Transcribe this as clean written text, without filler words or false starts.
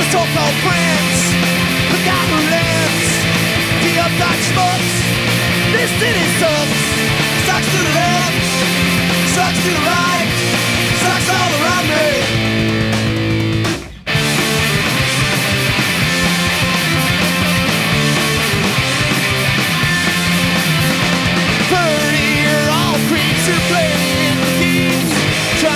so-called friends, forgot who lives. The uptight schmucks, this city sucks. Sucks to the left, sucks to the right.